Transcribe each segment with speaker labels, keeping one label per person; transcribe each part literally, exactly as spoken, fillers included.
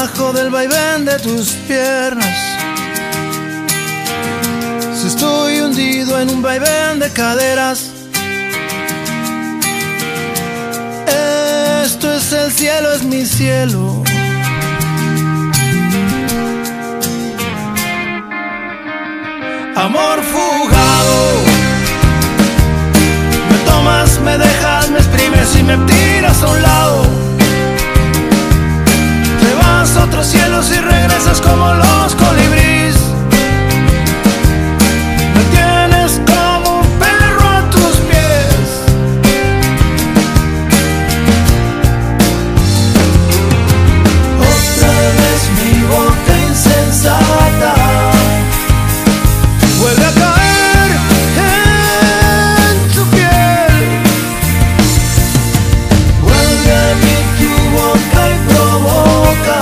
Speaker 1: debajo del vaivén de tus piernas. Si estoy hundido en un vaivén de caderas, esto es el cielo, es mi cielo. Amor fugado, me tomas, me dejas, me exprimes y me tiras a un lado. Te vas a otros cielos y regresas como los colibríes. Me tienes como un perro a tus pies. Otra vez mi boca insensata vuelve a caer en tu piel. Vuelve a mí tu boca y provoca.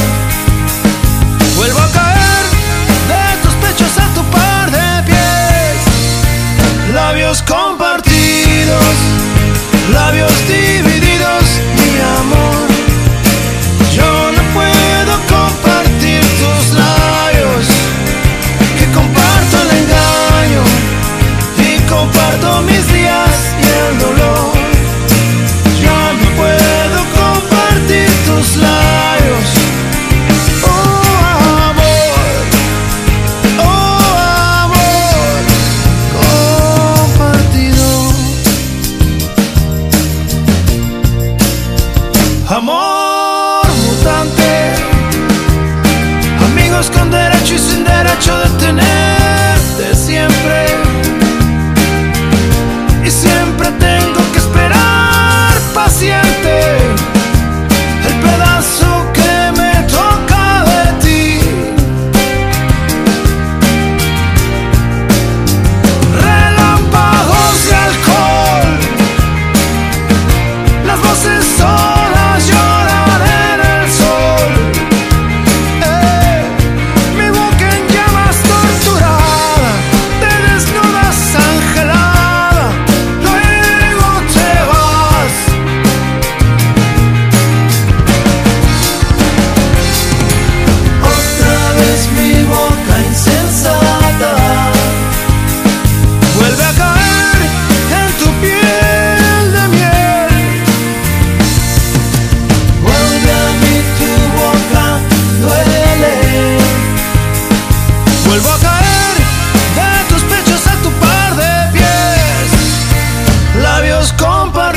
Speaker 1: Vuelvo a caer de tus pechos a tu par de pies. Labios compartidos, labios divididos, mi amor. Yo no puedo compartir tus labios, que comparto el engaño y comparto mis días y el dolor. Yo no puedo compartir tus labios. Oh amor, oh amor compartido. Amor mutante, amigos con derecho y sin derecho de tenerte siempre. Y siempre tengo que esperar paciente el pedazo que me toca de ti. Relámpagos de alcohol, las voces solas lloran en el sol. Eh, mi boca en llamas torturada, te desnudas angelada, luego te vas. Otra vez mi boca insensata vuelve a caer en tu piel de miel. Vuelve a mí tu boca, duele. Vuelvo a caer de tus pechos a tu par de pies. Labios compartidos,